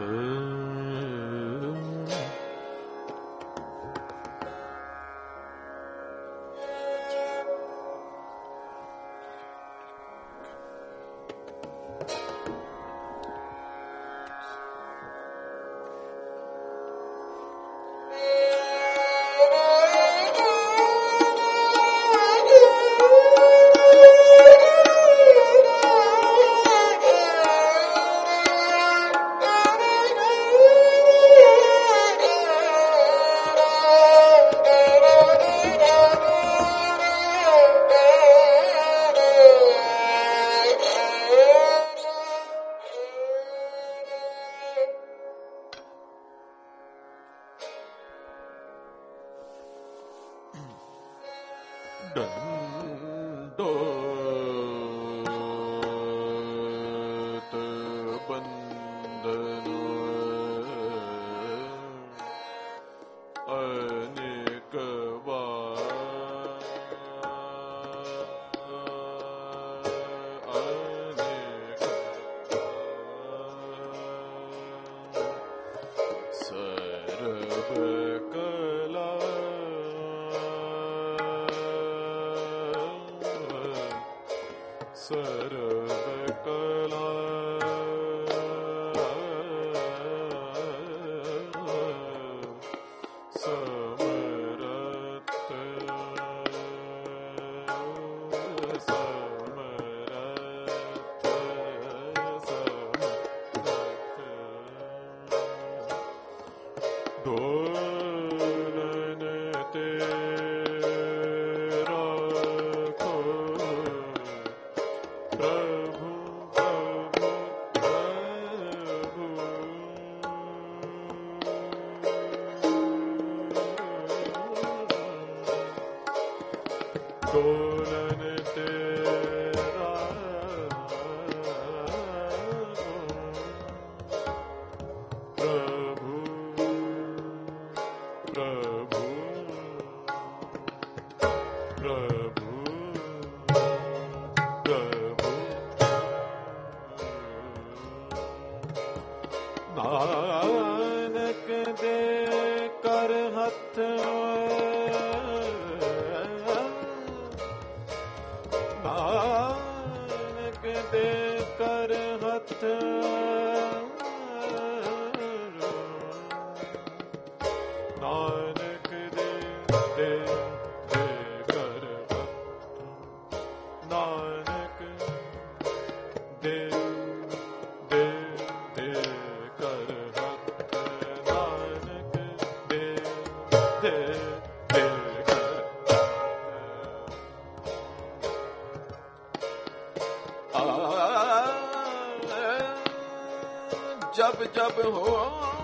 जब हो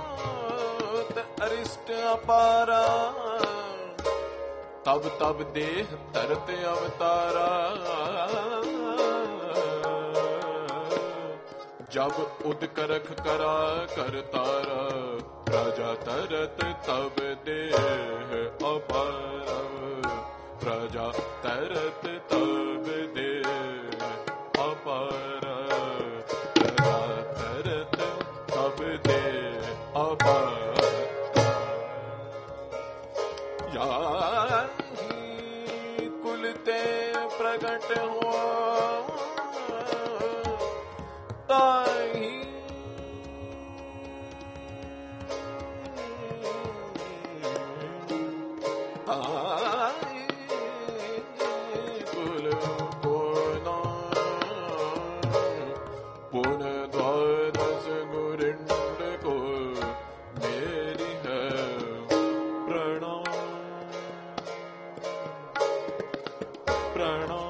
अरिष्ट अपारा, तब तब देह तरत अवतारा। जब उदकरख करा करतारा, प्रजा तरत तब देह अपारा। प्रजा तरत तब देह अपारा। तब दे अपार याही कुलते प्रगट हुआ, ताही कुल पूर्णा पुन द्वादश गुरिंड को मेरी है प्रणाम प्रणाम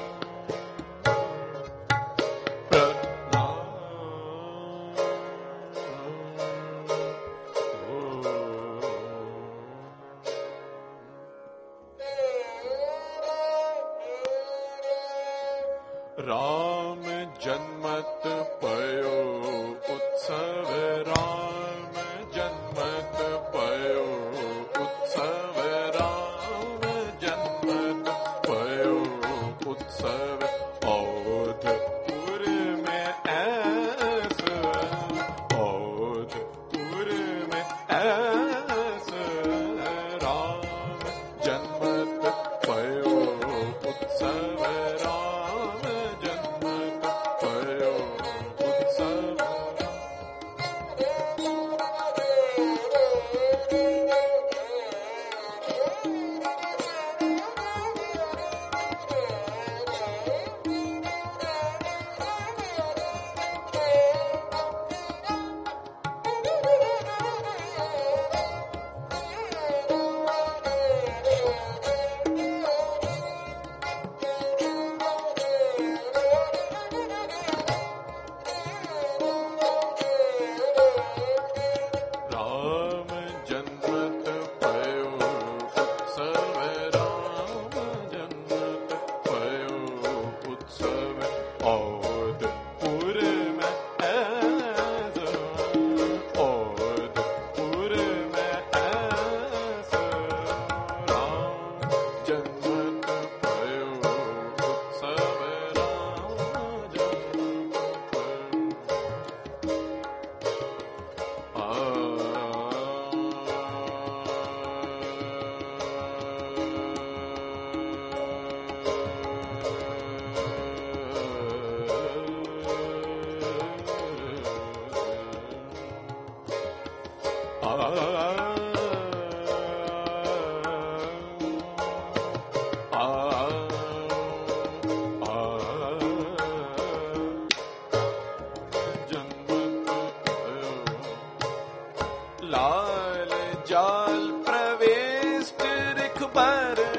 राम जन्मत पयो उत्सव, राम जन्मत पयो उत्सव, राम जन्मत पयो उत्सव। औधपुर में ऐसा औधपुर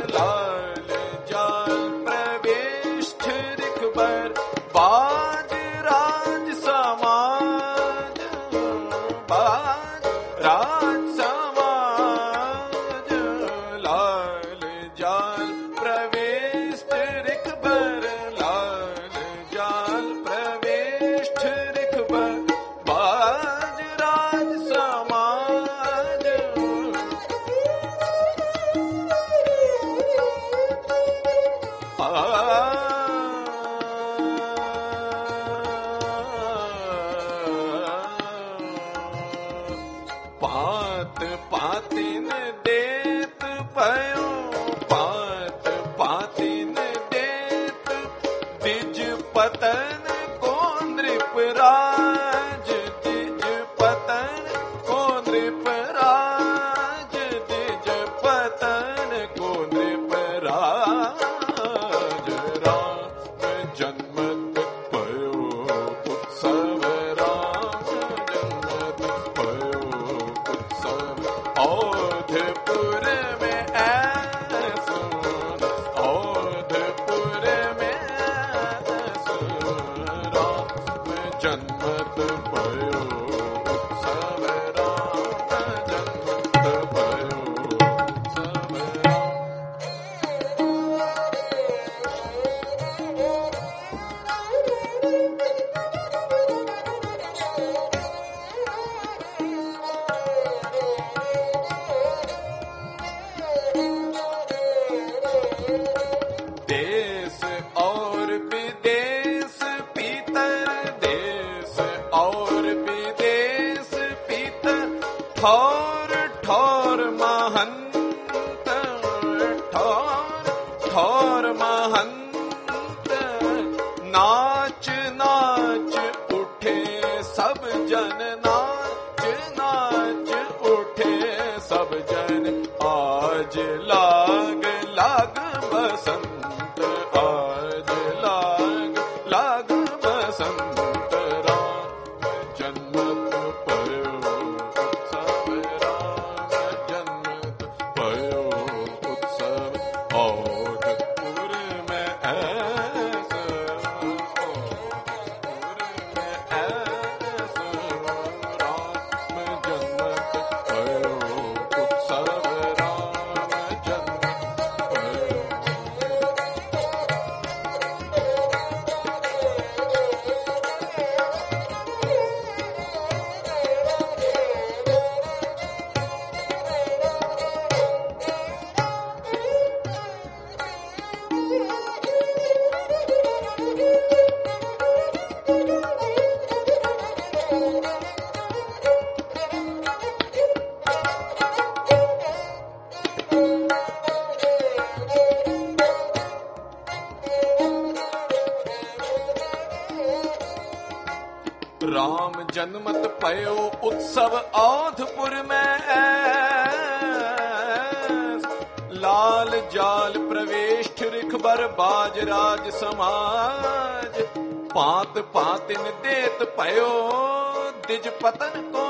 लाल जाल प्रविष्ट रिखबर बाज राज समाज बाज राज समाज लाल जाल प्रविष्ट रिखबर लाल जाल प्रविष्ट रिखबर बाज राज समाज पात पातिन देत पयो पात पातिन देत दिज पतन को नृपराज दिज पतन को नृपराज दिज पतन को नृपराज राम जन्मत भयो उत्सव राम जन्मत भयो उत्सव औधपुर में ऐसो औधपुर में ऐसो राम जन्मत भयो उत्सव राम जन्मत भयो उत्सव राम देश और विदेश पीतर देश और विदेश पीतर ठौर ठौर महंत ठौर ठौर महंत नाच नाच उठे सब जन नाच नाच उठे सब जन आज लाग लाग बसंत आज लाग लाग बसंत राम जन्मत भयो उत्सव राम जन्मत भयो उत्सव औधपुर में ऐसा औधपुर में ऐसा राम जन्मत भयो उत्सव राम जन्मत भयो राम जन्मत पयो उत्सव औधपुर में लाल जाल प्रवेश रिखबर बाज राज समाज पात पातिन देत पयो दिज पतन को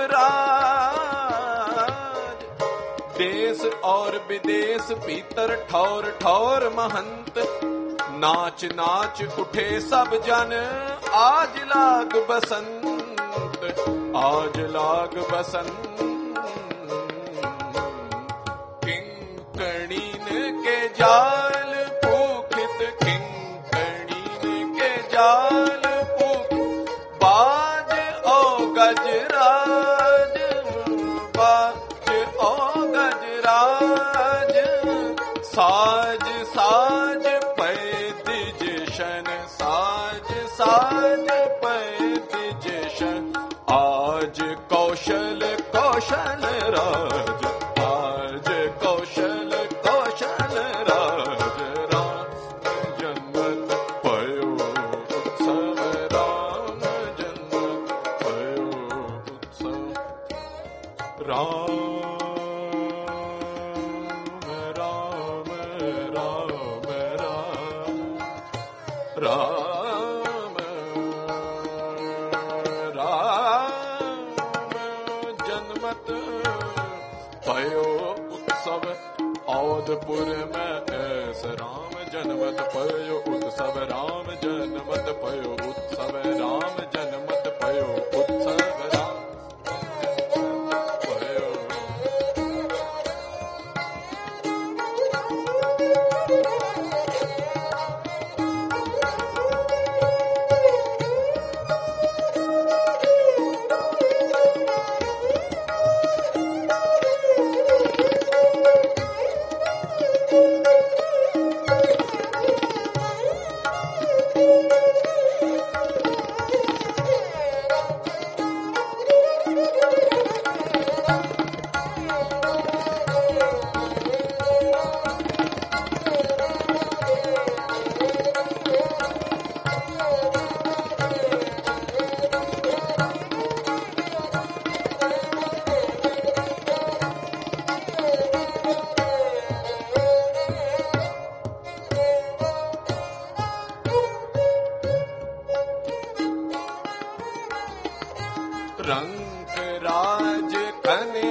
नृपराज देश और विदेश पीतर ठौर ठौर महंत नाच नाच उठे सब जन आज लाग बसंत आज लाग बसंत किंकणीन के जाल पूखित किंकणीन के जाल पूखित बाज ओ गजराज बाज ओ गजराज साज साज पैदिजशन साज साज पैदिजशन आज कौशल कौशल राज आज कौशल कौशल राज राम जन्मत भयो उत्सव राम जन्मत भयो उत्सव राम राम राम राम राम राम जन्मत भयो उत्सव औधपुर में ऐस राम जनमत पयो उत्सव राम जनमत पयो उत्सव राम जनमत पयो उत्सव राम पयो रंग राज कने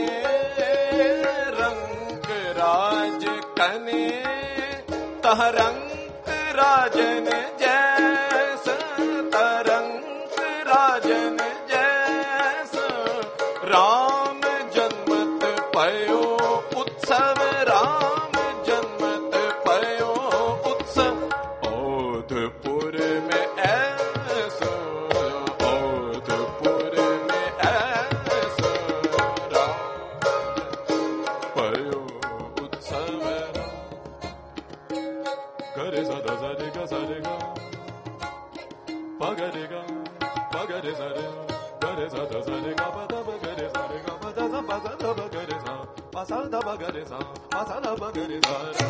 रंग राज कने तह रंग राजन जैस तरंग राजन जैस राम जन्मत पयो उत्सव राम जन्मत पयो उत्सव ओधपुर में ऐस ओधपुर में ऐस राम पयो उत्सव गरे सदा सरे गा पगरे गा पगरे सरे गरे सदा सरे गा पदा पगरे सरे गा पदा सा पसा दा पगरे सा पसा दा पगरे सा पसा दा पगरे सा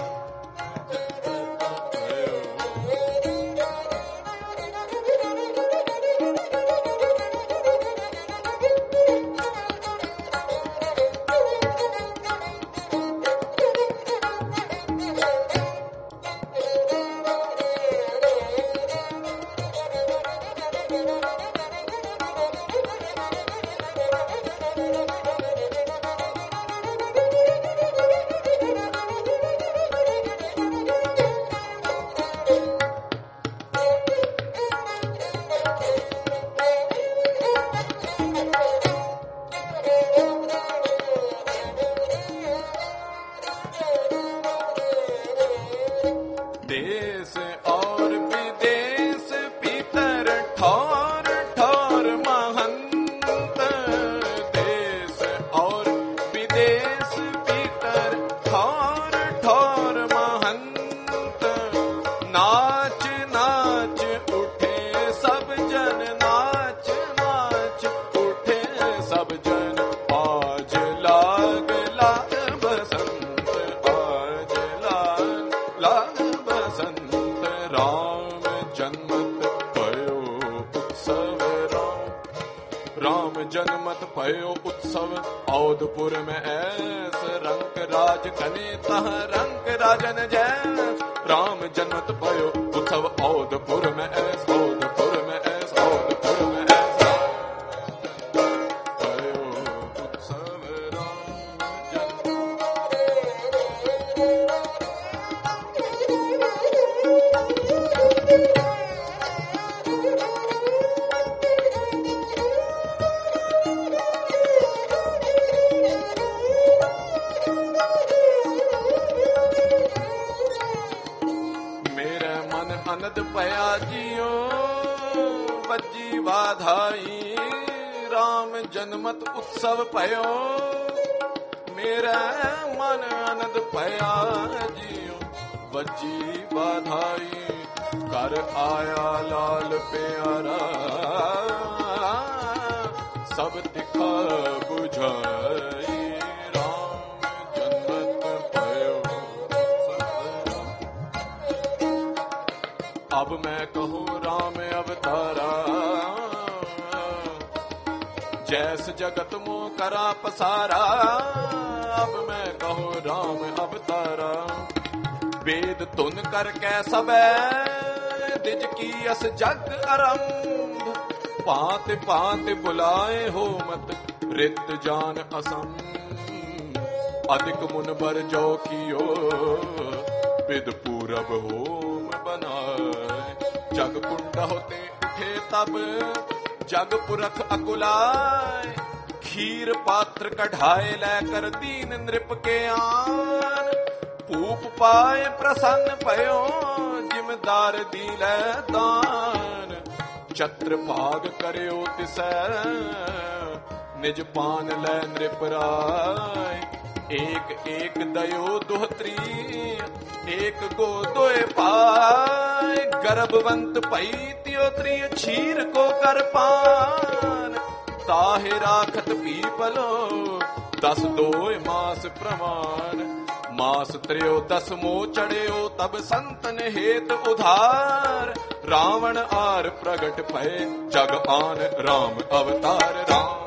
देश और विदेश पितर ठौर ठौर महंत देश और विदेश पितर ठौर ठौर महंत नाच नाच उठे सब जन नाच नाच उठे सब जन आज लाग लाग बसंत आज लाग लाग बसंत राम जन्मत पयो उत्सव राम जन्मत पयो उत्सव औधपुर में ऐस रंग राज कने तह रंग राजन जैस राम जन्मत पयो उत्सव औधपुर में ऐस औधपुर में ऐस औधपुर में ऐस पयो उत्सव राम जन्म मेरे मन अनद पया जियो बजी बाधाई राम जन्मत उत्सव पयो मेरा मन अनद पया जियो बजी बाधाई कर आया लाल प्यारा सब दिखा बुझाई राम जन्मत पयो अब मैं कहूँ राम अवतारा जैस जगत मो करा पसारा अब मैं कहूँ राम अवतारा वेद तुन कर कै सबे दिज की अस जग आरंभ पात पात बुलाए हो मत रित जान असम अधिक मुन बर जो कियो विद पूरब होम बनाए। जग कुंड होते उठे तब जग पुरख अकुलाए। खीर पात्र कढ़ाए लेकर दीन नृप के आन। पूप पाए प्रसन्न पयो जिमदार दीले दान। छत्र भाग करयो तिसै निज पान लै नृपराय। एक एक दयो दुहत्री एक गो दोए पाय। गर्भवंत पई त्यो त्रिय क्षीर को कर पान। ताहे राखत पीपलो 10 दोए मास प्रमाण। मास त्रयो 10मो चढ़यो तब संतन हेत उधार। रावण आर प्रगट भय जग आन राम अवतार राम।